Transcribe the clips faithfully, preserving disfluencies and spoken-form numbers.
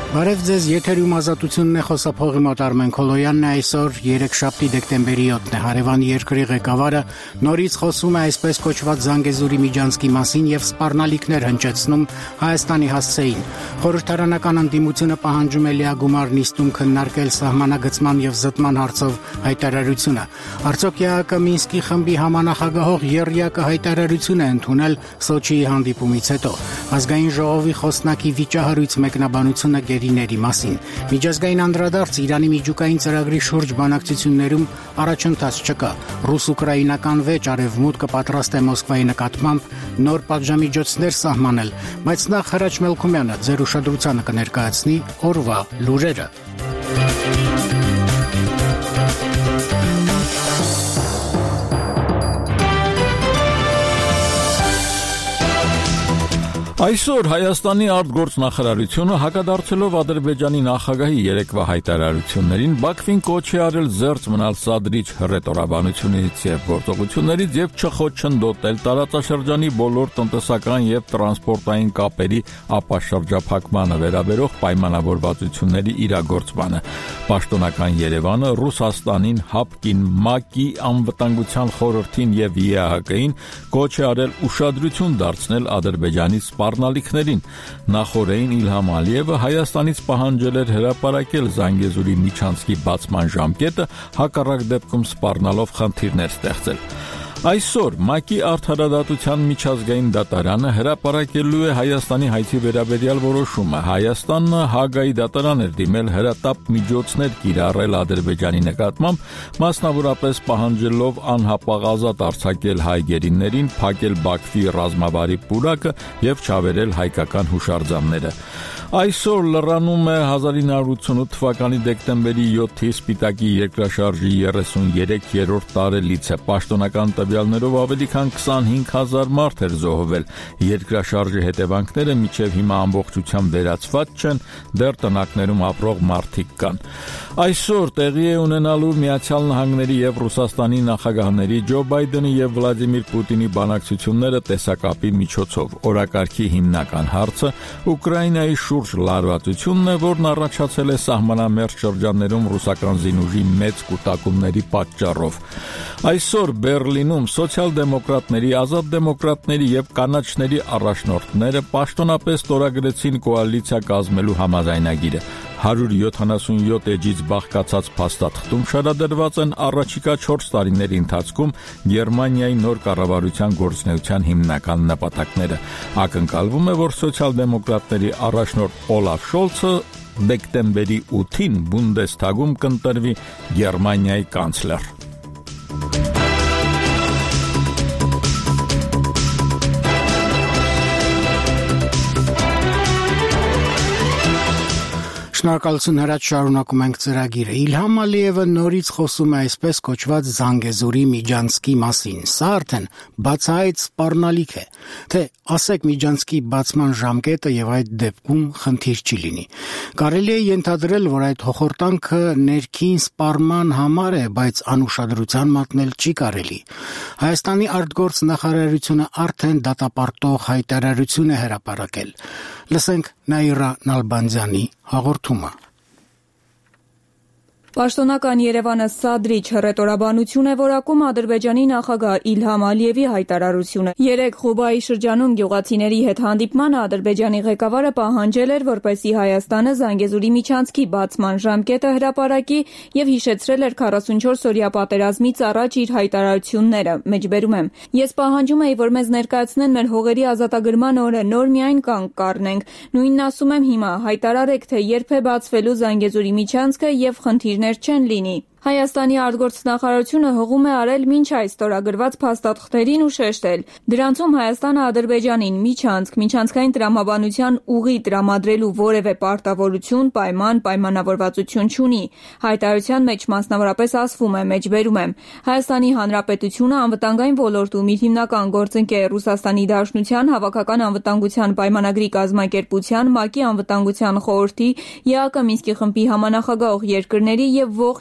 Բարև ձեզ, եթերում ազատությունն է, խոսափողի մոտ Արմեն Քոլոյանն է, այսօր երեքշաբթի դեկտեմբերի յոթն է, հարևան երկրի ղեկավարը նորից խոսում է այսպես կոչված Զանգեզուրի միջանցքի մասին եւ սպառնալիքներ հնչեցնում Հայաստանի հասցեին։ Խորհրդարանական ընդդիմությունը պահանջում է լիագումար նիստում քննարկել սահմանագծման եւ զտման հարցով հայտարարությունը։ Արդյոք ԵԱՀԿ Մինսկի խմբի համանախագահող Եռյակը հայտարարություն է ընդունել Սոչիի հանդիպումից հետո։ Ազգային ժողովի խոսնակի վիճահարույց մեկնաբանությունը գերիների մասին։ Միջազգային անդրադարձ Իրանի միջուկային ծրագրի շուրջ բանակցություններում առաջընթաց չկա։ Ռուս-ուկրաինական վեճ արևմուտքը պատրաստ է Մոսկվայի նկատմամբ նոր պատժամիջոցներ սահմանել, բայց նախ Հրաչ Մելքումյանը ձեր ուշադրությանը կներկայացնի օրվա լուրերը։ Այսօր Հայաստանի արտգործնախարարությունը հակադարձելով Ադրբեջանի նախագահի երեկվա հայտարարություններին Բաքվին կոչ է արել զերծ մնալ սադրիչ հռետորաբանությունից եւ գործողություններից եւ չխոչընդոտել տարածաշրջանի բոլոր տնտեսական եւ տրանսպորտային կապերի ապաշրջափակմանը վերաբերող պայմանավորվածությունների իրագործմանը։ Պաշտոնական Երևանը Ռուսաստանին, ՀԱՊԿ-ին, ՄԱԿ-ի, Անվտանգության խորհրդին եւ ԵԱՀԿ-ին կոչ է արել ուշադրություն դարձնել Ադրբեջանի սպառնալիքներին։ Նախորդին Իլհամ Ալիևը Հայաստանից պահանջել էր հրապարակել Զանգեզուրի միջանցքի բացման ժամկետը, հակառակ դեպքում սպառնալով խնդիրներ ստեղծել։ Այսօր ՄԱԿ-ի Արդարադատության միջազգային դատարանը հրապարակելու է Հայաստանի հայցի վերաբերյալ որոշումը։ Հայաստանը Հաագայի դատարան էր դիմել հրատապ միջոցներ կիրառել Ադրբեջանի նկատմամբ, մասնավորապես պահանջելով անհապաղ արձակել հայ գերիներին, փակել Բաքվի ռազմավարի պուրակը եւ չավերել հայկական հուշարձանները։ Այսօր լրանում է հազար ինը հարյուր ութսունութ թվականի դեկտեմբերի յոթի Սպիտակի երկրաշարժի երեսուներեքերորդ տարելիցը։ Պաշտոնական տվյալներով ավելի քան քսանհինգ հազար մարդ էր զոհվել։ Երկրաշարժի հետևանքները մինչև հիմա ամբողջությամբ վերացված չեն, դեռ տնակներում ապրող մարդիկ կան։ Այսօր տեղի է ունենալու Միացյալ Նահանգների եւ Ռուսաստանի նախագահների Ջո Բայդենի եւ Վլադիմիր Պուտինի բանակցությունները տեսակապի միջոցով։ Օրակարգի հիմնական հարցը Ուկրաինայի շուրջ լարվածությունն է, որն առաջացել է սահմանամերձ շրջաններում ռուսական զինուժի մեծ կուտակումների պատճառով։ Այսօր Բերլինում սոցիալ-դեմոկրատների, ազատ դեմոկրատների եւ կանաչների առաջնորդները պաշտոնապես ստորագրեցին կոալիցիա կազմելու համաձայնագիրը։ հարյուր յոթանասունյոթ էջից բաղկացած փաստաթղթում շարադրված են առաջիկա չորս տարիների ընթացքում Գերմանիայի նոր կառավարության գործունեության հիմնական նպատակները։ Ակնկալվում է, որ սոցիալ-դեմոկրատների առաջնորդ Օլաֆ Շոլցը դեկտեմբերի ութին Բունդեսթագում կընտրվի Գերմանիայի կանցլեր։ Շնորհակալություն Հրաչ, շարունակում ենք ծրագիրը։ Իլհամ Ալիևը նորից խոսում է այսպես կոչված Զանգեզուրի միջանցքի մասին։ Սա արդեն բացահայտ սպառնալիք է, թե ասեք միջանցքի բացման ժամկետը եւ այդ դեպքում խնդիր չի լինի։ Կարելի է ենթադրել, որ այդ հոխորտանքը ներքին սպառման համար է, բայց անուշադրության մատնել չի կարելի։ Հայաստանի արտգործնախարարությունը արդեն դատապարտող հայտարարություն է հրապարակել։ Լսենք Նաիրա Նալբանդյանի հաղորդումը։ Պաշտոնական Երևանը սադրիչ հռետորաբանություն է որակում Ադրբեջանի նախագահ Իլհամ Ալիևի հայտարարությունը։ Երեկ Խուբայի շրջանում գյուղացիների հետ հանդիպմանը Ադրբեջանի ղեկավարը պահանջել էր, որպեսզի Հայաստանը Զանգեզուրի միջանցքի բացման ժամկետը հրապարակի եւ հիշեցրել էր քառասունչորս-օրյա պատերազմից առաջ իր հայտարարությունները։ Մեջբերում եմ. Ես պահանջում էի, որ մեզ ներկայացնեն մեր հողերի ազատագրման օրը, նոր միայն կանգ կառնենք։ Նույնն ասում եմ հիմա, հայտարարեք, թե երբ է բացվելու Զանգեզուրի միջանցքը եւ խնդիր չեն լինի։ Հայաստանի արտգործնախարարությունը հողում է արել մինչ այս ստորագրված փաստաթղթերին ու շեշտել. դրանցում Հայաստանը Ադրբեջանին միջանցք, միջանցքային տրամաբանության ուղի տրամադրելու որևէ պարտավորություն, պայման, պայմանավորվածություն չունի։ Հայտարարության մեջ մասնավորապես ասվում է, մեջբերում եմ. Հայաստանի Հանրապետությունը անվտանգային ոլորտում իր հիմնական գործընկեր Ռուսաստանի Դաշնության, Հավաքական անվտանգության պայմանագրի կազմակերպության, ՄԱԿ-ի անվտանգության խորհրդի, ԵԱՀԿ Մինսկի խմբի համանախագահող երկրների եւ ողջ միջազգային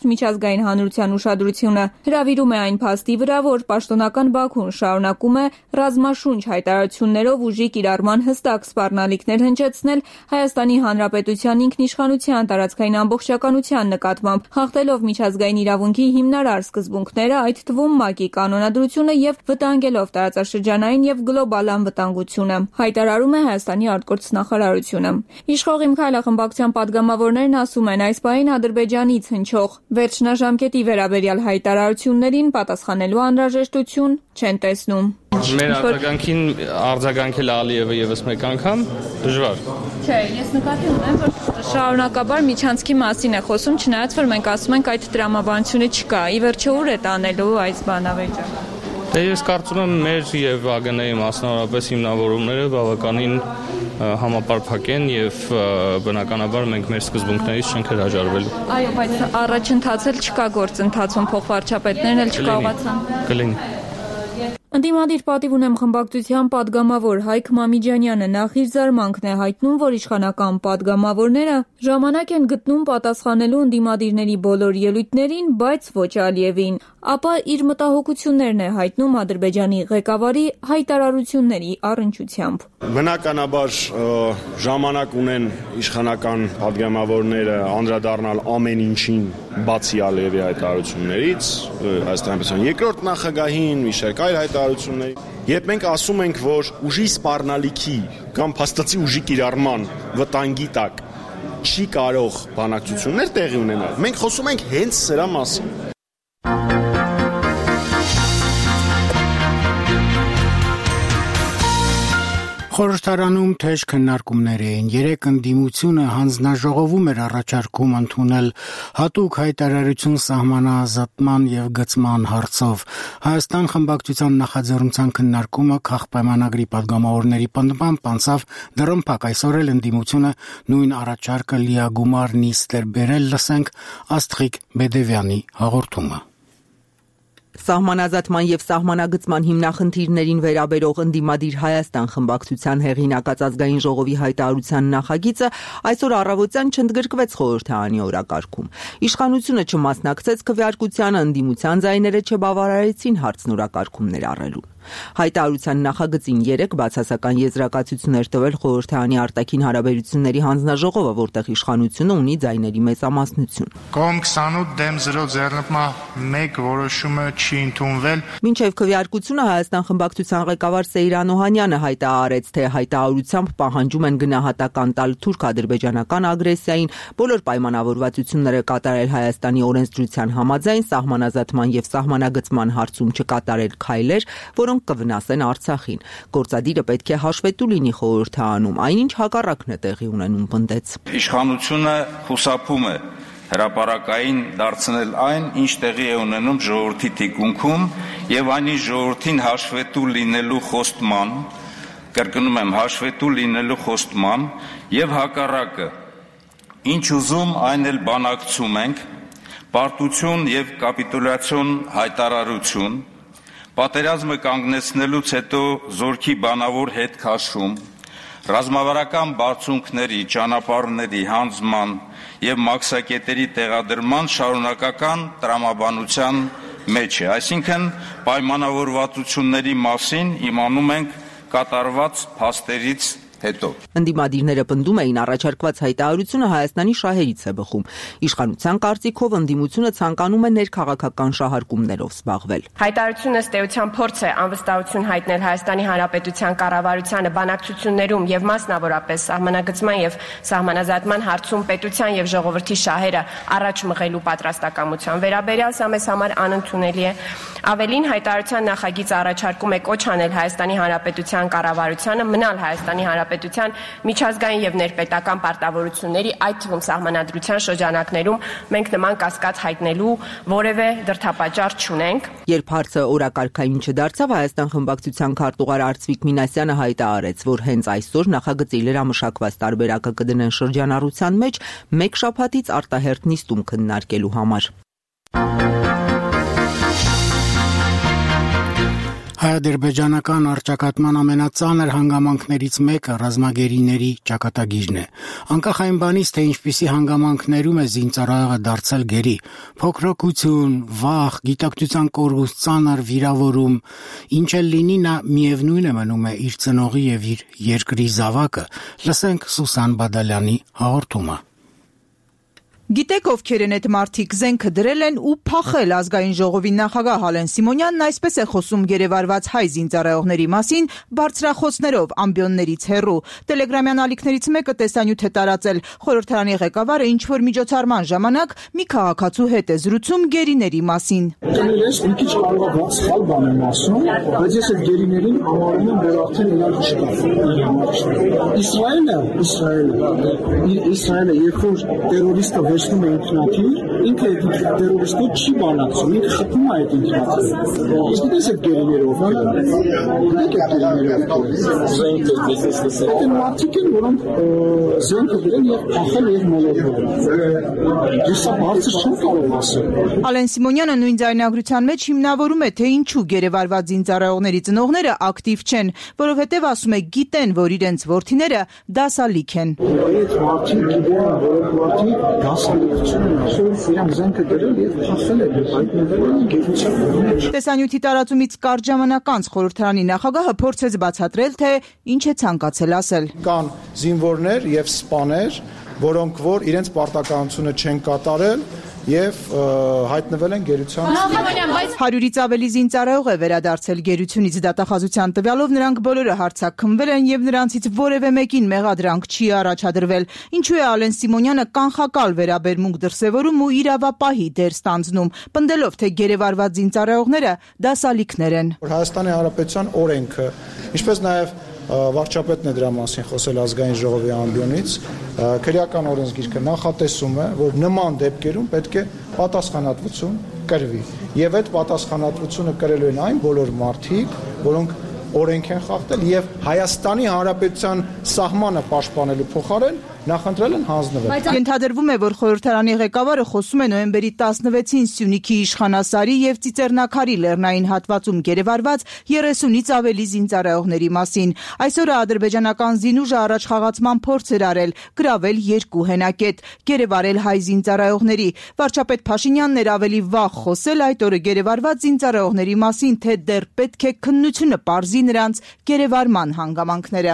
միջազգային հանրության ուշադրությունը։ Հրավիրում է այն փաստի վրա, որ պաշտոնական Բաքուն շարունակում է ռազմաշունչ հայտարարություններով ուժի կիրառման հստակ սպառնալիքներ հնչեցնել Հայաստանի Հանրապետության ինքնիշխանության տարածքային ամբողջականության նկատմամբ, խախտելով միջազգային իրավունքի հիմնարար սկզբունքները, այդ թվում ՄԱԿ-ի կանոնադրությունը եւ վտանգելով տարածաշրջանային եւ գլոբալ անվտանգությունը, հայտարարում է Հայաստանի արտգործնախարարությունը։ Իշխող Իմ Քայլը խմբակցության падգամավորներն ասում են, այս պահին Ադրբեջանից հնչող վերջնաժամկետի վերաբերյալ հայտարարություններին պատասխանելու անհրաժեշտություն չեն տեսնում։ Մեր արձագանքին արձագանքել Ալիևը եւս մեկ անգամ դժվար։ Չէ, ես նկատի ունեմ, որ շարունակաբար միջանցքի մասին է խոսում, չնայած որ մենք ասում ենք այդ տրամաբանությունը չկա։ Ի վերջո ուր է տանելու այս բանավեճը։ Դե ես կարծում եմ մեր եւ ԱԳՆ-ի մասնավորապես հիմնավորումները բավականին համապարփակ են եւ բնականաբար մենք մեր սկզբունքներից չենք հրաժարվելու։ Այո, բայց առաջընթաց էլ չկա գործընթացում, փոխվարչապետներն էլ չկարողացան։ Կլինի։ Ընդդիմադիր պատիվ ունեմ խմբակցության падգամավոր Հայկ Մամիջանյանը նախ իր զարմանքն է հայտնում, որ իշխանական падգամավորները ժամանակ են գտնում պատասխանելու ընդդիմադիրների բոլոր ելույթներին, բայց ոչ Ալիևին, ապա իր մտահոգություններն է հայտնում Ադրբեջանի ղեկավարի հայտարարությունների առնչությամբ։ Բնականաբար ժամանակ ունեն իշխանական падգամավորները անդրադառնալ ամեն ինչին բացի Ալիևի հայտարարություններից, Հայաստանի երկրորդ նախագահին, մի շարք այլ հայտարարությունների։ Երբ մենք ասում ենք, որ ուժի սպառնալիքի կամ փաստացի ուժի կիրառման վտանգի տակ չի կարող բանակցություններ տեղի ունենալ, մենք խոսում ենք հենց սրա մասին։ Խորհրդարանում թեժ քննարկումներ էին։ Երեք ընդդիմությունը հանձնաժողովում էր առաջարկում ընդունել հատուկ հայտարարություն սահմանազատման եւ գծման հարցով։ Հայաստան խմբակցության նախաձեռնության քննարկումը քաղաքապայմանագրի падգամավորների պնդմամբ անցավ դռնփակ։ Այսօր էլ ընդդիմությունը նույն առաջարկը լիագումար նիստ էր բերել, լսենք Աստղիկ Բեդևյանի հաղորդումը։ Սահմանազատման եւ սահմանագծման հիմնախնդիրներին վերաբերող ընդդիմադիր Հայաստան խմբակցության հեղինակած ազգային ժողովի հայտարարության նախագիծը այսօր առավոտյան չընդգրկվեց խորհրդարանի օրակարգում։ Իշխանությունը չմասնակցեց քվեարկությանը, ընդդիմության ձայները չբավարարեցին հարցն օրակարգում ներառելուն։ Հայտարարության նախագծին երեք բացասական եզրակացություններ տվել խորհրդարանի արտաքին հարաբերությունների հանձնաժողովը, որտեղ իշխանությունը ունի ձայների մեծամասնություն։ Կողմ քսանութ դեմ զրո ձեռնպահ մեկ որոշումը չի ընդունվել։ Մինչև քվեարկությունը Հայաստան խմբակցության ղեկավար Սեյրան Օհանյանը հայտարարեց, թե հայտարարությամբ պահանջում են գնահատական տալ թուրք-ադրբեջանական ագրեսիային, բոլոր պայմանավորվածությունները կատարել Հայաստանի օրենսդրության համաձայն, սահմանազատման եւ սահմանագծման հարցում չկատարել քայլեր, որոնք կվնասեն Արցախին։ Գործադիրը պետք է հաշվետու լինի խորհրդարանում, այնինչ հակառակն է տեղի ունենում, պնդեց։ Իշխանությունը խուսափում է հրապարակային դարձնել այն, ինչ տեղի է ունենում ժողովրդի թիկունքում եւ այնի ժողովրդին հաշվետու լինելու խոստման, կրկնում եմ, հաշվետու լինելու խոստման եւ հակառակը, ինչ ուզում այն էլ բանակցում ենք, պարտություն եւ կապիտուլյացիոն հայտարարություն, պատերազմը կանգնեցնելուց հետո զորքի բանավոր հետ քաշում, ռազմավարական բարձունքների, ճանապարհների հանձնման եւ մաքսակետերի տեղադրման շարունակական տրամաբանության մեջ է, այսինքն պայմանավորվածությունների մասին իմանում ենք կատարված փաստերից հետո։ Ընդդիմադիրները պնդում էին առաջարկված հայտարարությունը Հայաստանի շահերից է բխում։ Իշխանության կարծիքով ընդդիմությունը ցանկանում է ներքաղաքական շահարկումներով զբաղվել։ Հայտարարությունը ըստ էության փորձ է անվստահություն հայտնել Հայաստանի Հանրապետության կառավարությանը բանակցություններում եւ մասնավորապես սահմանագծման եւ սահմանազատման հարցում պետության եւ ժողովրդի շահերը առաջ մղելու պատրաստակամության վերաբերյալ, սա մեզ համար անընդունելի է։ Ավելին, հայտարարության նախագիծը առաջարկում է կոչ անել Հայաստանի Հանրապետության կառավարությանը մնալ Հայաստանի Հանրապետության միջազգային եւ ներպետական պարտավորությունների, այդ թվում սահմանադրության շրջանակներում մենք նման կասկած հայտնելու որևէ դրդապատճառ չունենք։ Երբ հարցը օրակարգային չդարձավ, Հայաստան խմբակցության քարտուղար Արծվիկ Մինասյանը հայտարարեց, որ հենց այսօր նախագծի լրամշակված տարբերակը կդնեն շրջանառության մեջ մեկ շաբաթից արտահերթ նիստում քննարկելու համար։ Հայ-ադրբեջանական առճակատման ամենածանր հանգամանքներից մեկը ռազմագերիների ճակատագիրն է։ Անկախ այն բանից, թե ինչպիսի հանգամանքներում է զինծառայողը դարձել գերի, փոքրοκություն, վախ, գիտակցության կորուստ, ծանր վիրավորում, ինչ էլ լինի, նա միևնույն է մնում է իր ծնողի եւ իր երկրի զավակը։ Լսենք Սուսան Բադալյանի հաղորդումը։ Գիտեք ովքեր են այդ մարդիկ, զենքը դրել են ու փախել ազգային ժողովի նախագահ Ալեն Սիմոնյանն այսպես է խոսում գերեվարված հայ զինծառայողների մասին բարձրախոսներով ամբիոններից հեռու։ Տելեգրամյան ալիքներից մեկը տեսանյութ է տարածել։ Խորհրդարանի ղեկավարը ինչ որ միջոցառման ժամանակ մի քաղաքացու հետ է զրուցում գերիների մասին։ Կներես, մի քիչ կարող է բաց սխալ բան եմ ասում, բայց ես այդ գերիներին համարում եմ, որ արդեն իրանք չկա։ Իսրայելը, Իսրայելը, Իսրայելը երբ որ տերորիստը վերցնում է ինքնաթիռ, ինքը տերորիստով չի բանակցում, ինքը խփում է այդ ինքնաթիռը։ Իսկ դες այդ գերիներով, հա՞։ Դեք այդ գերիներով զենքը դեսես։ Այդ մարդիկ են, որոնք զենքը դրել եւ փախել եւ մոլորվել։ Դեսա բարձր չեմ կարող ասել։ Ալեն Սիմոնյանը նույն ձայնագրության մեջ հիմնավորում է, թե ինչու գերեվարված զինծառայողների ծնողները ակտիվ չեն, որովհետև ասում է գիտեն, որ իրենց որդիները դասալիք են։ Այդ մարդիկ գիտեն, որ մարդիկ դասալիք չեն, ասում իրանք զենքը դրել եւ փախել են, հայտնվել են գերության մեջ։ Տեսանյութի տարածումից կարճ ժամանակ անց խորհրդարանի նախագահը փորձեց բացատրել, թե ինչ է ցանկացել ասել։ Կան զինվորներ եւ սպաներ, որոնք որ իրենց պարտականությունը չեն կատարել եւ հայտնվել են գերության։ Հարյուրից ավելի զինծառայող է վերադարձել գերությունից դատախազության տվյալով, նրանք բոլորը հարձակքնվել են եւ նրանցից որևէ մեկին մեղադրանք չի առաջադրվել։ Ինչու է Ալեն Սիմոնյանը կանխակալ վերաբերմունք դրսևորում ու իրավապահի դեր ստանձնում, պնդելով, թե գերեվարված զինծառայողները դասալիքներ են։ Հայաստանի Հանրապետության օրենքը, ինչպես նաեւ վարչապետն է դրա մասին խոսել ազգային ժողովի ամբիոնից, քրեական օրենսգիրքը նախատեսում է, որ նման դեպքերում պետք է պատասխանատվություն կրվի։ Եվ այդ պատասխանատվությունը կրելու են այն բոլոր մարդիկ, որոնք օրենք են խախտել եւ Հայաստանի Հանրապետության սահմանը պաշտպանելու փոխարեն նախընտրել են հանձնվել։ Ենթադրվում է, որ խորհրդարանի ղեկավարը խոսում է նոյեմբերի տասնվեցին Սյունիքի Իշխանասարի եւ Ծիծեռնակարի լեռնային հատվածում գերեվարված երեսունից ավելի զինծառայողների մասին։ Այսօր ադրբեջանական զինուժը առաջխաղացման փորձ էր արել, գրավել երկու հենակետ, գերեվարել հայ զինծառայողների։ Վարչապետ Փաշինյանն էր ավելի վաղ խոսել այդ օրը գերեվարված զինծառայողների մասին, թե դեռ պետք է քննությունը պարզի նրանց գերեվարման հանգամանքները։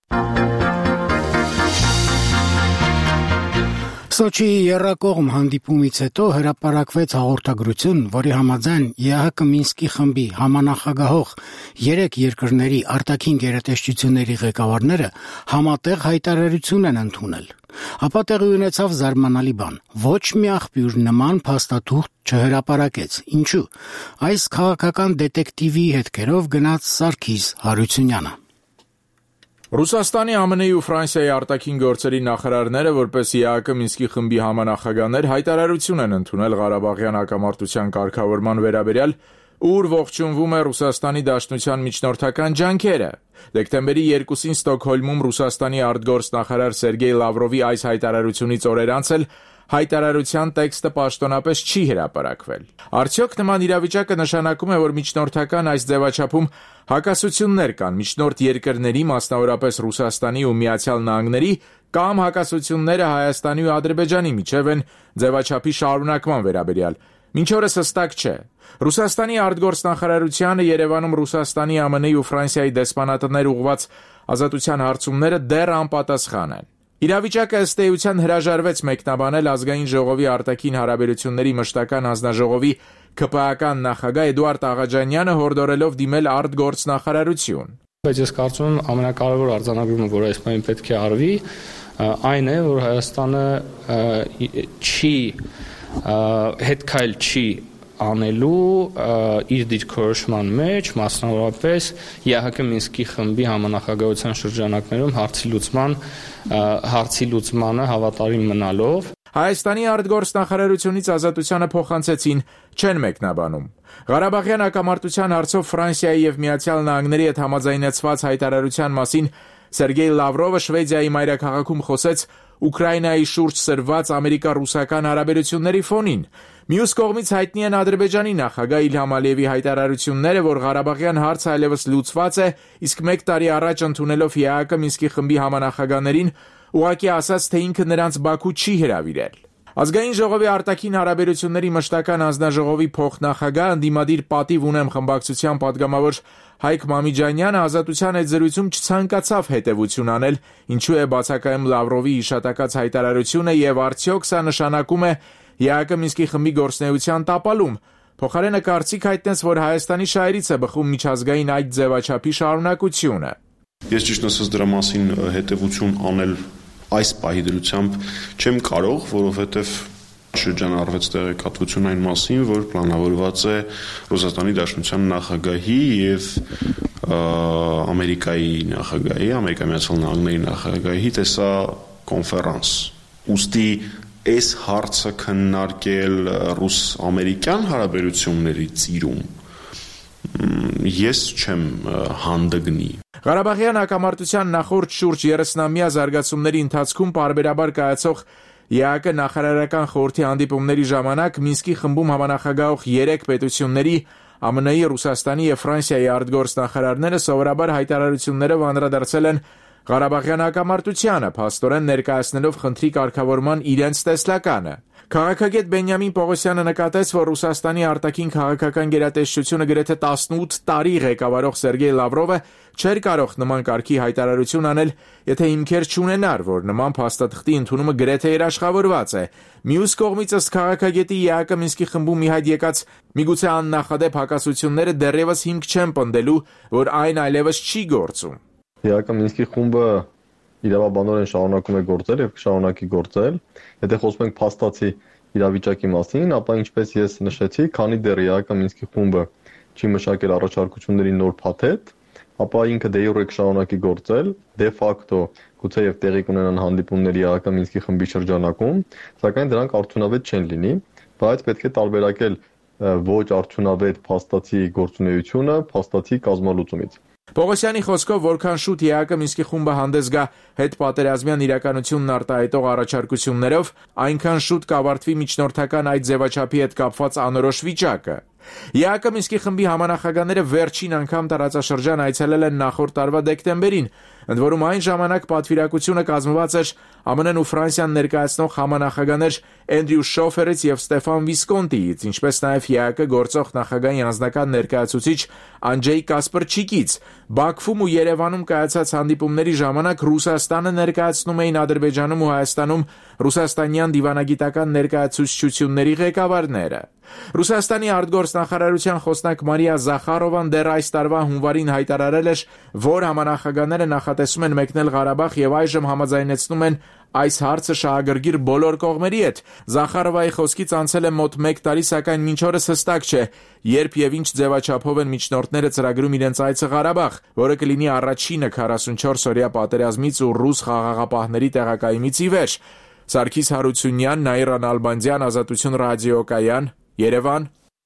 Սոչիի եռակողմ հանդիպումից հետո հրապարակվեց հաղորդագրություն, որի համաձայն ԵԱՀԿ Մինսկի խմբի համանախագահող երեք երկրների արտաքին գերատեսչությունների ղեկավարները համատեղ հայտարարություն են ընդունել։ Ապա տեղի ունեցավ զարմանալի բան։ Ոչ մի աղբյուր նման փաստաթուղթ չհրապարակեց։ Ինչու՞։ Այս քաղաքական դետեկտիվի հետքերով գնաց Սարգիս Հարությունյանը։ Ռուսաստանի, ԱՄՆ ու Ֆրանսիայի արտաքին գործերի նախարարները, որպես ԵԱՀԿ Մինսկի խմբի համանախագահներ, հայտարարություն են ընդունել Ղարաբաղյան հակամարտության կարգավորման վերաբերյալ, ուր ողջունվում է Ռուսաստանի Դաշնության միջնորդական ջանքերը։ Դեկտեմբերի երկուսին Ստոկհոլմում Ռուսաստանի արտգործնախարար Սերգեյ Լավրովի այս հայտարարությունից օրեր անց էլ հայտարարության տեքստը պաշտոնապես չի հրապարակվել։ Արդյոք նման իրավիճակը նշանակում է, որ միջնորդական այս ձևաչափում հակասություններ կան միջնորդ երկրների, մասնավորապես Ռուսաստանի ու Միացյալ Նահանգների, կամ հակասությունները Հայաստանի ու Ադրբեջանի միջև են ձևաչափի շարունակման վերաբերյալ։ Մինչ օրս հստակ չէ։ Ռուսաստանի արտգործնախարարությանը Երևանում Ռուսաստանի, ԱՄՆ ու Ֆրանսիայի դեսպանատներ ուղղված ազատության հարցումները դեռ անպատասխան են։ Իրավիճակը ըստ էության հրաժարվեց մեկնաբանել ազգային ժողովի արտաքին հարաբերությունների մշտական հանձնաժողովի ԿՊԱ-ական նախագահ Էդուարդ Աղաջանյանը հորդորելով դիմել արտգործնախարարություն։ Բայց ես կարծում եմ ամենակարևոր արձանագրումը, որ այս բանին պետք է արվի, այն է, որ Հայաստանը չի հետքայլ չի անելու իր դիրքորոշման մեջ, մասնավորապես ԵԱՀԿ Մինսկի խմբի համանախագահության շրջանակներում հարցի լուծման հարցի լուծմանը հավատարիմ մնալով։ Հայաստանի արտգործնախարարությունից ազատությանը փոխանցեցին, չեն մեկնաբանում։ Ղարաբաղյան հակամարտության հարցով Ֆրանսիայի եւ Միացյալ Նահանգների հետ համաձայնեցված հայտարարության մասին Սերգեյ Լավրովը Շվեդիայի մայրաքաղաքում խոսեց Ուկրաինայի շուրջ սրված ամերիկա-ռուսական հարաբերությունների ֆոնին։ Մյուս կողմից հայտնի են Ադրբեջանի նախագահ Իլհամ Ալիևի հայտարարությունները, որ Ղարաբաղյան հարցը այլևս լուծված է, իսկ մեկ տարի առաջ ընդունելով ԵԱՀԿ Մինսկի խմբի համանախագահներին ուղղակի ասաց, թե ինքը նրանց Բաքու չի հրավիրել։ Ազգային ժողովի արտաքին հարաբերությունների մշտական անձնաժողովի փոխնախագահ ընդդիմադիր պատիվ ունեմ խմբակցության падգամավոր Հայկ Մամիջանյանը ազատության այդ զրույցում չցանկացավ հետևություն անել, ինչու է բացակայում Լավրովի իշատակած հայտարարությունը եւ արդյոք սա նշանակում է ԵԱՀԿ Մինսկի խմբի գործունեության տապալում։ Փոխարենը կարծիք հայտնեց, որ Հայաստանի շահերից է բխում միջազգային այդ ձևաչափի շարունակությունը։ Ես ճիշտ ասած դրա մասին հետևություն անել այս պահի դրությամբ չեմ կարող, որովհետև շրջանառվեց տեղեկատվություն այն մասին, որ պլանավորված է Ռուսաստանի Դաշնության նախագահի եւ Ամերիկայի նախագահի, Ամերիկայի Միացյալ Նահանգների նախագահի տեսա կոնֆերանս։ Ուստի այս հարցը քննարկել ռուս-ամերիկյան հարաբերությունների ծիրում ես չեմ հանդգնի։ Ղարաբաղյան հակամարտության նախորդ շուրջ երեսնամյա զարգացումների ընթացքում պարբերաբար կայացող ԵԱՀԿ նախարարական խորհրդի հանդիպումների ժամանակ Մինսկի խմբում համանախագահող երեք պետությունների ԱՄՆ-ի, Ռուսաստանի եւ Ֆրանսիայի արտգործնախարարները սովորաբար հայտարարություններով անդրադարձել են Ղարաբաղյան հակամարտությանը, փաստորեն ներկայացնելով խնդրի կարգավորման իրենց տեսլականը։ Քաղաքագետ Բենյամին Պողոսյանը նկատեց, որ Ռուսաստանի արտաքին քաղաքական գերատեսչությունը գրեթե տասնութ տարի ղեկավարող Սերգեյ Լավրովը չէր կարող նման կարգի հայտարարություն անել, եթե հիմքեր չունենար, որ նման փաստաթղթի ընդունումը գրեթե երաշխավորված է։ Մյուս կողմից ըստ քաղաքագետի ԵԱՀԿ Մինսկի խմբում մի հայտ եկած միգուցե աննախադեպ հակասությունները դեռևս հիմք չեն պնդելու, որ այն այլևս չի գործում։ ԵԱՀԿ Մինսկի խումբը իրավաբանորեն շարունակում է գործել եւ կշարունակի գործել։ Եթե խոսում ենք փաստացի իրավիճակի մասին, ապա ինչպես ես նշեցի, քանի դեռ ԵԱՀԿ Մինսկի խումբը չի մշակել առաջարկությունների նոր փաթեթ, ապա ինքը դե յուրե կշարունակի գործել, դե ֆակտո գուցե եւ տեղի կունենան հանդիպումներ ԵԱՀԿ Մինսկի խմբի շրջանակում, սակայն դրանք արդյունավետ չեն լինի, բայց պետք է տարբերակել ոչ արդյունավետ փաստացի գործունեությունը փաստացի կազմալուծումից։ Պողոսյանի խոսքով, որքան շուտ ԵԱՀԿ Մինսկի խումբը հանդես գա հետպատերազմյան իրականությունն արտահայտող առաջարկություններով, այնքան շուտ կավարտվի միջնորդական այդ ձևաչափի հետ կապված անորոշ վիճակը։ ԵԱՀԿ Մինսկի խմբի համանախագահները վերջին անգամ տարածաշրջան այցելել են նախորդ տարվա դեկտեմբերին, ընդ որում այն ժամանակ պատվիրակությունը կազմված էր ԱՄՆ-ն ու Ֆրանսիան ներկայացնող համանախագահներ Էնդրյու Շոֆերից եւ Ստեֆան Վիսկոնտիից, ինչպես նաեւ ԵԱՀԿ գործող նախագահի անձնական ներկայացուցիչ Անջեյ Կասպրչիկից։ Բաքվում ու Երևանում կայացած հանդիպումների ժամանակ Ռուսաստանը ներկայացնում էին Ադրբեջանում ու Հայաստանում ռուսաստանյան դիվանագիտական ներկայացուցչությունների ղեկավարները։ Ռուսաստանի արտգործնախարարության խոսնակ Մարիա Զախարովան դեռ այս տարվա հունվարին հայտարարել էր, որ համանախագահները նախատեսում են մեկնել Ղարաբաղ եւ այժմ համաձայնեցնում են այս հարցը շահագրգիռ բոլոր կողմերի հետ։ Զախարովայի խոսքից անցել է մոտ մեկ տարի, սակայն մինչ օրս հստակ չէ, երբ եւ ինչ ձևաչափով են միջնորդները ծրագրում իրենց այցը Ղարաբաղ, որը կլինի առաջինը քառասունչորս օրյա պատերազմից ու ռուս խաղաղապահների տեղակայումից ի վեր։ Սարգիս Հարությունյան, Նաիրա Նալբանդյան, Ազատություն ռադիոկայան, Երևան։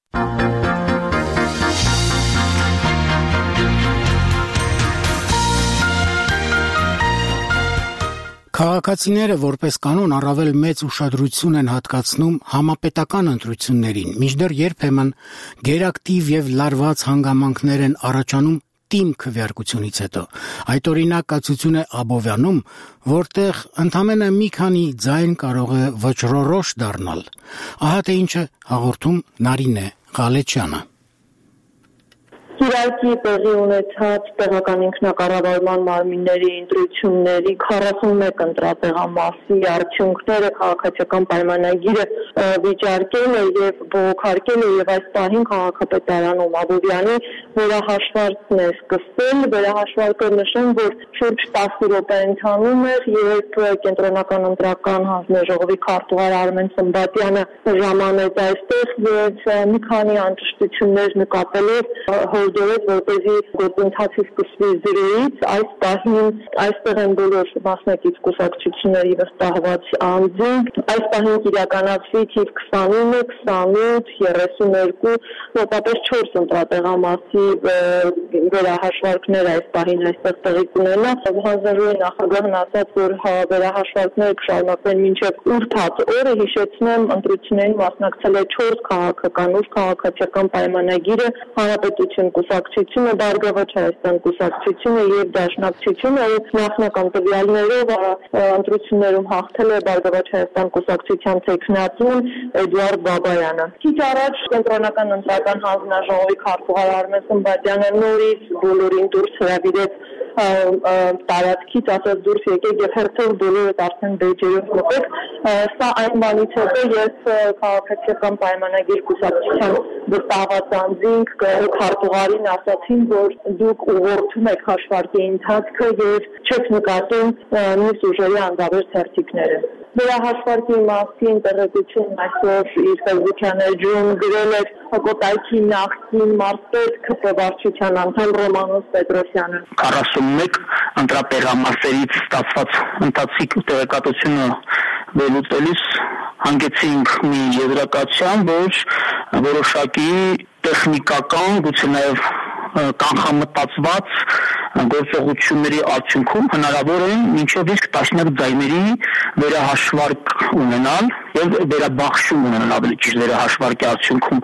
Քաղաքացիները որպես կանոն առավել մեծ ուշադրություն են հատկացնում համապետական ընտրություններին, մինչդեռ երբեմն գերակտիվ եւ լարված հանգամանքներ են առաջանում տիմ քվեարկությունից հետո։ Այդ օրինակ կացություն է Աբովյանում, որտեղ ընդամենը մի քանի ձայն կարող է վճռորոշ դառնալ։ Ահա թե ինչ է հաղորդում Նարինե Ղալեչյանը։ Կիրակի տեղի ունեցած տեղական ինքնակառավարման մարմինների ընտրությունների քառասունմեկ ընտրատեղամասի արդյունքները քաղաքացիական պայմանագիրը վիճարկել է եւ բողոքարկել է եւ այս պահին քաղաքապետարանում Աբովյանի վերահաշվարկն է սկսվել։ Վերահաշվարկը նշեմ, որ շուրջ տասը րոպե ընթանում էր, երբ կենտրոնական ընտրական հանձնաժողովի քարտուղար Արմեն Սմբատյանը ժամանեց այստեղ եւ մի քանի անճշտություններ նկատելով հորդորեց, որպեսզի գործընթացի սկսվի զրոյից, այս պահին այստեղ են բոլոր մասնակից կուսակցությունների վստահված անձինք, այս պահին իրականացվի թիվ քսանինը, քսանութ, երեսուներկու, մոտավորապես չորս ընտրատեղամասի վերահաշվարկներ այս պահին այստեղ տեղի կունենա։ Հանձնաժողովի նախագահն ասաց, որ վերահաշվարկները կշարունակվեն մինչև ուրբաթ օրը, հիշեցնեմ, ընտրություններին մասնակցել է չորս քաղաքական ուժ, քաղաքացիական պայմանագիրը, Հանրապետություն կուսակցությունը, Բարգավաճ Հայաստան կուսակցությունը եւ Դաշնակցությունը, նախնական տվյալներով ընտրություններում հաղթել է Բարգավաճ Հայաստան կուսակցության տեխնատուն Էդուարդ Բաբայանը։ Քիչ առաջ կենտրոնական ընտրական հանձնաժողովի քարտուղար Արմեն Սմբատյանը նորից բոլորին դուրս հրավիրեց տարածքից, ասած դուրս եկեք եւ հերթով բոլորդ արդեն բեյջերով մտեք։ Սա այն բանից հետո ես քաղաքացիական պայմանագիր կուսակցության վստահված անձինք քարտուղարին ասացին, որ դուք ուղղորդում եք հաշվարկի ընթացքը եւ չեք նկատում մյուս ուժերի անձավեր ցերտիկները։ Վերահաշվարկի մասին տեղեկություն այսօր իր ֆեյսբուքյան էջում գրել է Կոտայքի նախկին մարզպետ ՔՊ վարչության անդամ Ռոմանոս Պետրոսյանը։ քառասունմեկ ընտրատեղամասերից ստացված ընթացիկ տեղեկատվությունը վերլուծելիս հանգեցինք մի եզրակացության, որ որոշակի տեխնիկական, գուցե նաև կանխամտածված գործողությունների արդյունքում հնարավոր է մինչև իսկ տասնյակ ձայների վերահաշվարկ ունենալ եւ վերաբաշխում ունենալ ավելի ճիշտ վերահաշվարկի արդյունքում։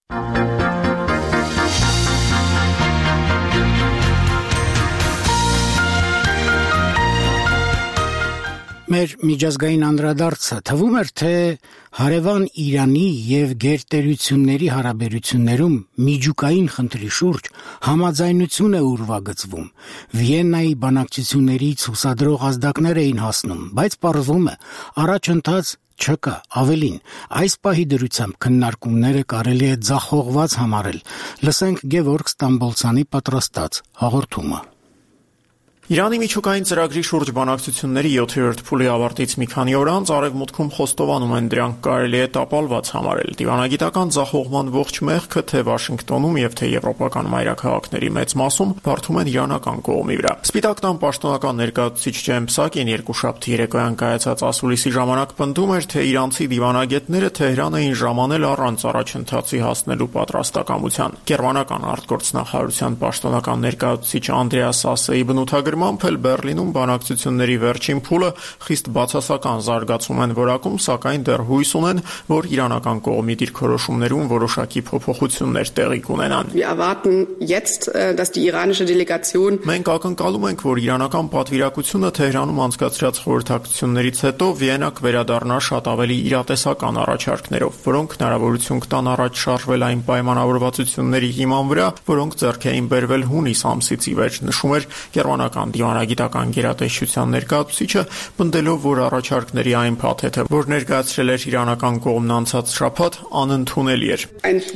Մեր միջազգային անդրադարձը թվում էր, թե հարևան Իրանի եւ գերտերությունների հարաբերություններում միջուկային խնդրի շուրջ համաձայնություն է ուրվագծվում։ Վիեննայի բանակցություններից հուսադրող ազդակներ էին հասնում, բայց պարզվում է, առաջընթաց չկա, ավելին, այս պահի դրությամբ քննարկումները կարելի է ձախողված համարել։ Լսենք Գևորգ Ստամբոլցյանի պատրաստած հաղորդումը։ Իրանի միջուկային ծրագրի շուրջ բանակցությունների յոթերորդ փուլի ավարտից մի քանի օր անց արևմուտքում խոստովանում են դրանք կարելի է տապալված համարել։ Դիվանագիտական ձախողման ողջ մեղքը թե Վաշինգտոնում եւ թե եվրոպական մայրաքաղաքների մեծ մասում բարդում են իրանական կողմի վրա։ Սպիտակ տան պաշտոնական ներկայացուցիչ Ջեմ Պսակին երկուշաբթի երեկոյան կայացած ասուլիսի ժամանակ պնդում էր, թե իրանցի դիվանագետները Թեհրան էին ժամանել առանց առաջընթացի հասնելու պատրաստակամության։ Գերմանական արտգործնախարարության պաշտոնական ներկայացուցիչ Անդրեաս Ասեի բնութագրում Բերլինում բանակցությունների վերջին փուլը խիստ բացասական զարգացում են որակում, սակայն դեռ հույս ունեն, որ իրանական կողմի դիրքորոշումներում որոշակի փոփոխություններ տեղի կունենան։ Մենք ակնկալում ենք, որ իրանական պատվիրակությունը Թեհրանում անցկացրած խորհրդակցություններից հետո Վիեննա կվերադառնա շատ ավելի իրատեսական առաջարկներով, որոնք հնարավորություն կտան առաջ շարժվել այն պայմանավորվածությունների հիման վրա, որոնք ձեռք էին բերվել հունիս ամսից ի վեր, նշում էր գերմանական դիվանագիտական գերատեսչության ներկայացուցիչը, պնդելով, որ առաջարկների այն փաթեթը, որ ներկայացրել էր իրանական կողմն անցած շաբաթ, անընդունելի էր։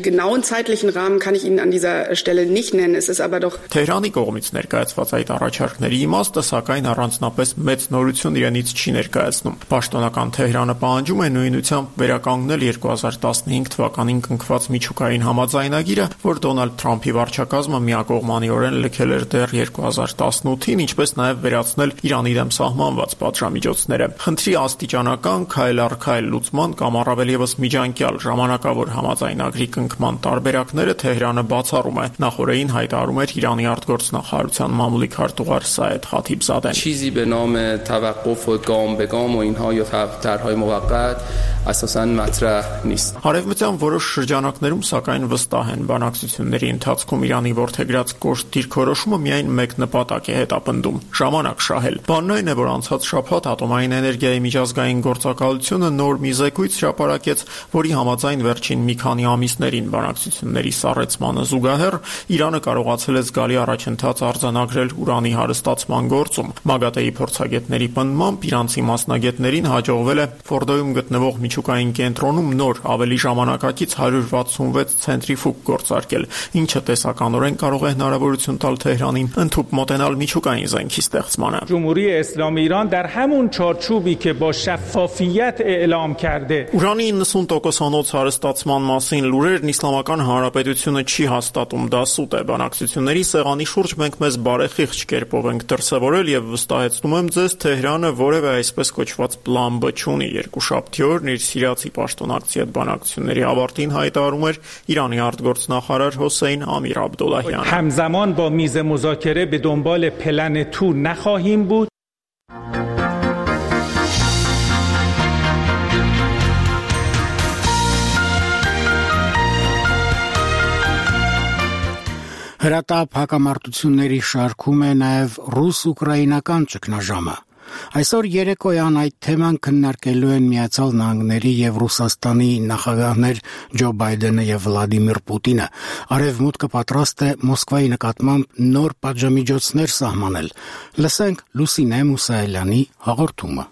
Թեհրանի կողմից ներկայացված այդ առաջարկների իմաստը, սակայն առանձնապես մեծ նորություն իրենից չի ներկայացնում։ Պաշտոնական Թեհրանը պահանջում է նույնությամբ վերականգնել երկու հազար տասնհինգ թվականին կնքված միջուկային համաձայնագիրը, որ Դոնալդ Թրամփի վարչակազմը միակողմանիորեն լքել էր դեռ երկու հազար տասնութին, ինչպես նաև վերացնել Իրանի դեմ սահմանված պատժամիջոցները։ Խնդրի աստիճանական քայլ առ քայլ լուծման կամ առավել եւս միջանկյալ ժամանակավոր համաձայնագրի կնքման տարբերակները Թեհրանը բացառում է։ Նախորդին հայտարարում էր Իրանի արտգործնախարարության մամուլի քարտուղար Սայեդ Խաթիբզադեն։ چیزی به نام توقف و گام به گام و اینها یا طرح‌های موقت اساساً مطرح نیست։ Արևմտյան որոշ շրջանակներում սակայն վստահ են բանակցությունների ընթացքում Իրանի որդեգրած կոշտ դիրքորոշումը միայն մեկ նպատակ է հետապնդում՝ ժամանակ շահել։ Բանն այն է, որ անցած շաբաթ ատոմային էներգիայի միջազգային գործակալությունը նոր մի զեկույց հրապարակեց, որի համաձայն վերջին մի քանի ամիսներին բանակցությունների սառեցմանը զուգահեռ Իրանը կարողացել է զգալի առաջընթաց արձանագրել ուրանի հարստացման գործում։ ՄԱԳԱՏԵ-ի փորձագետների պնդմամբ իրանցի մասնագետներին հաջողվել է Ֆորդոյում գտնվող միջուկային կենտրոնում նոր ավելի ժամանակակից հարյուր վաթսունվեց ցենտրիֆուգ գործարկել, ինչը տեսականորեն կարող է հնարավորություն տալ Թեհրանին ընդհուպ մոտենալ միջուկային միջազգային զենքի ստեղծմանը։ جمهوری اسلامی ایران در همون چارچوبی که با شفافیت اعلام کرده Ուրանի իննսուն տոկոսանոց հարստացման մասին լուրերն Իսլամական Հանրապետությունը չի հաստատում, դա սուտ է։ Բանակցությունների սեղանի շուրջ մենք մեզ բարեխիղճ կերպով ենք դրսևորել եւ վստահեցնում եմ ձեզ, Թեհրանը որևէ այսպես կոչված պլան B չունի։ Երկուշաբթի օրն իր սիրիացի պաշտոնակցի հետ բանակցությունների ավարտին հայտարարում էր Իրանի արտգործնախարար Հոսեյն Ամիր Աբդոլլահյանը։ همزمان با میز مذاکره به دنبال پلن تو نخواهیم بود. Հրատապ հակամարտությունների շարքում է նաև ռուս-ուկրաինական ճգնաժամը։ Այսօր երեկոյան այդ թեման քննարկելու են Միացյալ Նահանգների եւ Ռուսաստանի նախագահներ Ջո Բայդենը եւ Վլադիմիր Պուտինը։ Արևմուտքը պատրաստ է Մոսկվայի նկատմամբ նոր պատժամիջոցներ սահմանել։ Լսենք Լուսինե Մուսայելյանի հաղորդումը։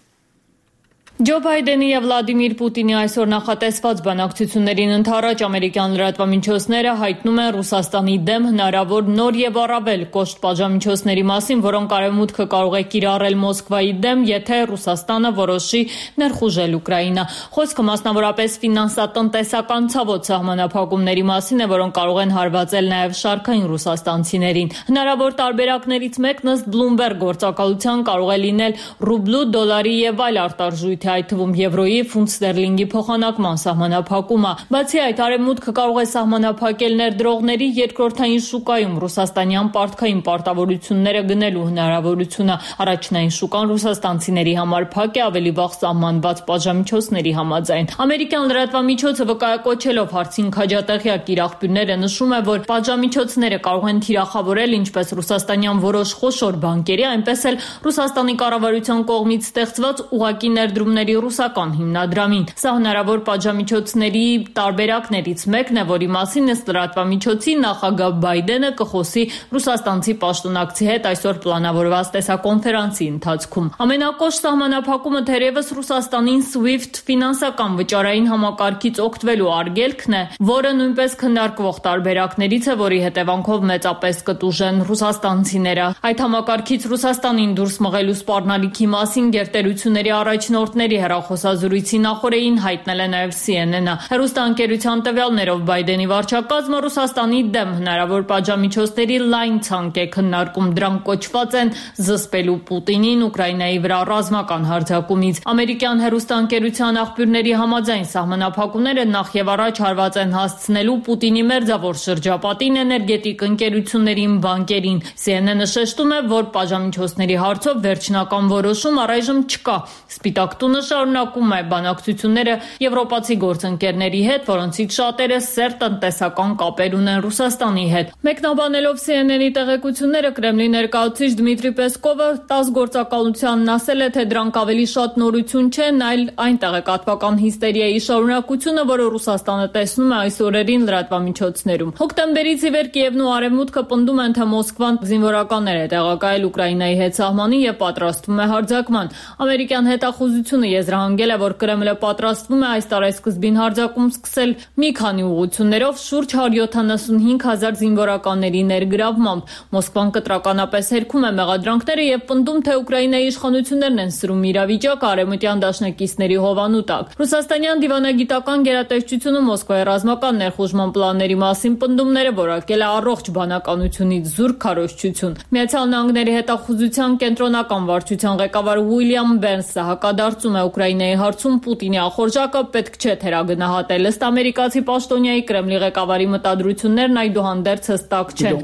Ջո Բայդենի եւ Վլադիմիր Պուտինի այսօր նախատեսված բանակցություններին ընդառաջ ամերիկյան լրատվամիջոցները հայտնում են Ռուսաստանի դեմ հնարավոր նոր եւ առավել կոշտ պատժամիջոցների մասին, որոնք արևմուտքը կարող է կիրառել Մոսկվայի դեմ, եթե Ռուսաստանը որոշի ներխուժել Ուկրաինա։ Խոսքը մասնավորապես ֆինանսատնտեսական ցավոտ սահմանափակումների մասին է, որոնք կարող են հարվածել նաեւ շարքային ռուսաստանցիներին։ Հնարավոր տարբերակներից մեկն ըստ Bloomberg գործակալության կարող է լինել ռուբլու, դոլարի եւ այլ արտարժույթի, այդ թվում եվրոյի, ֆունտ ստերլինգի փոխանակման սահմանափակումը։ Բացի այդ, արևմուտքը կարող է սահմանափակել ներդրողների երկրորդային շուկայում ռուսաստանյան պարտքային պարտավորությունները գնելու հնարավորությունը։ Առաջնային շուկան ռուսաստանցիների համար փակ է ավելի վաղ սահմանված պատժամիջոցների համաձայն։ Ամերիկյան լրատվամիջոցը վկայակոչելով հարցին քաջատեղյակ իր աղբյուրները նշում է, որ պատժամիջոցները կարող են թիրախավորել ինչպես ռուսաստանյան որոշ խոշոր բանկերի, այնպես էլ Ռուսաստանի կառավարության կողմից ստեղծված ուղղակի ներդրումների ռուսական հիմնադրամին։ Սա հնարավոր պատժամիջոցների տարբերակներից մեկն է, որի մասին ըստ լրատվամիջոցի նախագահ Բայդենը կխոսի ռուսաստանցի պաշտոնակցի հետ այսօր պլանավորված տեսակոնֆերանսի ընթացքում։ Ամենակոշտ սահմանափակումը թերևս Ռուսաստանին SWIFT ֆինանսական վճարային համակարգից օգտվելու արգելքն է, որը նույնպես քննարկվող տարբերակներից է, որի հետևանքով մեծապես կտուժեն ռուսաստանցիները։ Այդ համակարգից Ռուսաստանին դուրս մղելու սպառնալիքի մասին գերտերությունների առաջնորդների հեռախոսազրույցի նախօրեին հայտնել է նաև C N N-ը։ Հեռուստաընկերության տվյալներով Բայդենի վարչակազմը Ռուսաստանի դեմ հնարավոր պատժամիջոցների լայն ցանկ է քննարկում։ Դրանք կոչված են զսպելու Պուտինին Ուկրաինայի վրա ռազմական հարձակումից։ Ամերիկյան հեռուստաընկերության աղբյուրների համաձայն սահմանափակումները նախ եւ առաջ հարված են հասցնելու Պուտինի մերձավոր շրջապատին, էներգետիկ ընկերություններին, բանկերին։ C N N-ը շեշտում է, որ պատժամիջոցների հարցով վերջնական որոշում առայժմ չկա։ Սպիտակ տունը շարունակում է բանակցությունները եվրոպացի գործընկերների հետ, որոնցից շատերը սերտ տնտեսական կապեր ունեն Ռուսաստանի հետ։ Մեկնաբանելով C N N-ի տեղեկությունները, Կրեմլի ներկայացուցիչ Դմիտրի Պեսկովը տաս գործակալությանն ասել է, թե դրանք ավելի շատ նորություն չեն, այլ այն տեղեկատվական հիստերիայի շարունակությունը, որը Ռուսաստանը տեսնում է այս օրերին լրատվամիջոցներում։ Հոկտեմբերից ի վեր Կիևն ու Արևմուտքը պնդում են, թե Մոսկվան զինվորականներ է տեղակայել Ուկրաինայի հետ սահմանին եւ պատրաստվում է հարձակման։ Ամերիկյան հետախուզությունը եզրահանգել է, որ Կրեմլը պատրաստվում է այս տարեսկզբին հարձակում սկսել մի քանի ուղղություններով շուրջ հարյուր յոթանասունհինգ հազար զինվորականների ներգրավմամբ։ Մոսկվան կտրականապես հերքում է մեղադրանքները եւ պնդում, թե Ուկրաինայի իշխանություններն են սրում իրավիճակը արևմտյան դաշնակիցների հովանու տակ։ Ռուսաստանյան դիվանագիտական գերատեսչությունը Մոսկվայի ռազմական ներխուժման պլանների մասին պնդումները որակել է առողջ բանականությունից զուրկ քարոզչություն։ Միացյալ Նահանգների հետախուզության կենտրոնական վարչության ղեկավար Ուիլյամ Բերնսը հակադարձում է Ուկրաինայի հարցում Պուտինի ախորժակը պետք չէ թերագնահատել։ Ըստ ամերիկացի պաշտոնյայի Կրեմլի ղեկավարի մտադրություններն այդուհանդերձ հստակ չեն։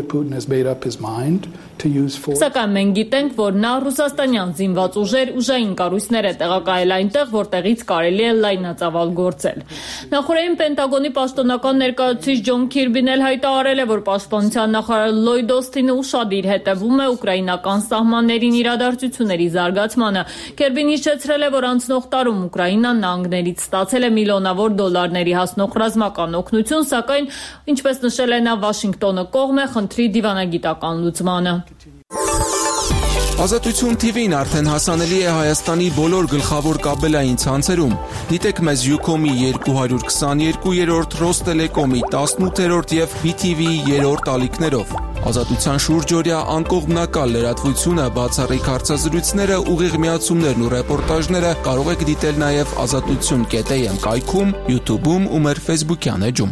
Սակայն մենք գիտենք, որ նա ռուսաստանյան զինված ուժեր, ուժային կառույցներ է տեղակայել այնտեղ, որտեղից կարելի է լայնածավալ գործել։ Նախորդին Պենտագոնի պաշտոնական ներկայացուցիչ Ջոն Քիրբին էլ հայտարարել է, որ պաշտպանության նախարար Լոյդ Օսթինը ուշադիր հետևում է ուկրաինական սահմաններին իրադարձությունների զարգացմանը։ Քիրբին հիշեցրել է, որ անցնող տարում Ուկրաինան նահանգներից ստացել է միլիոնավոր դոլարների հասնող ռազմական օգնություն, սակայն, ինչպես նշել է նա, Վաշինգտոնը կողմ է խնդրի դիվանագիտական լուծմանը։ Ազատություն թի վին արդեն հասանելի է Հայաստանի բոլոր գլխավոր կաբելային ցանցերում։ Դիտեք մեզ Ucom-ի երկու հարյուր քսաներկուերորդ, Ռոստելեկոմի տասնութերորդ եւ բի թի վի-ի երրորդ ալիքներով։ Ազատության շուրջօրյա անկողմնակալ լրատվությունը, բացառիկ հարցազրույցները, ուղիղ միացումներն ու ռեպորտաժները կարող եք դիտել նաեւ ազատություն կետ էյ էմ կայքում, YouTube-ում ու մեր Facebook-յան էջում։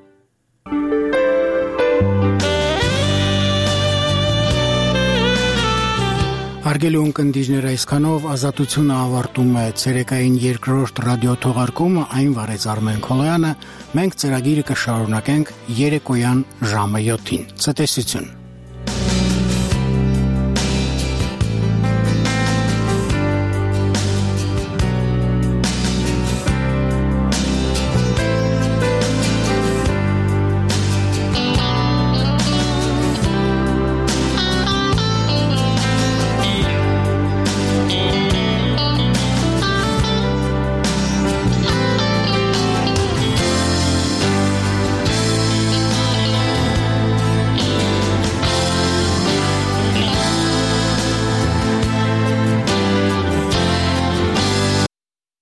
Հարգելի ունկնդիրներ, այսքանով Ազատությունը ավարտում է ցերեկային երկրորդ ռադիո թողարկումը, այն վարեց Արմեն Քոլոյանը, մենք ծրագիրը կշարունակենք երեկոյան ժամը յոթին։ Ցտեսություն։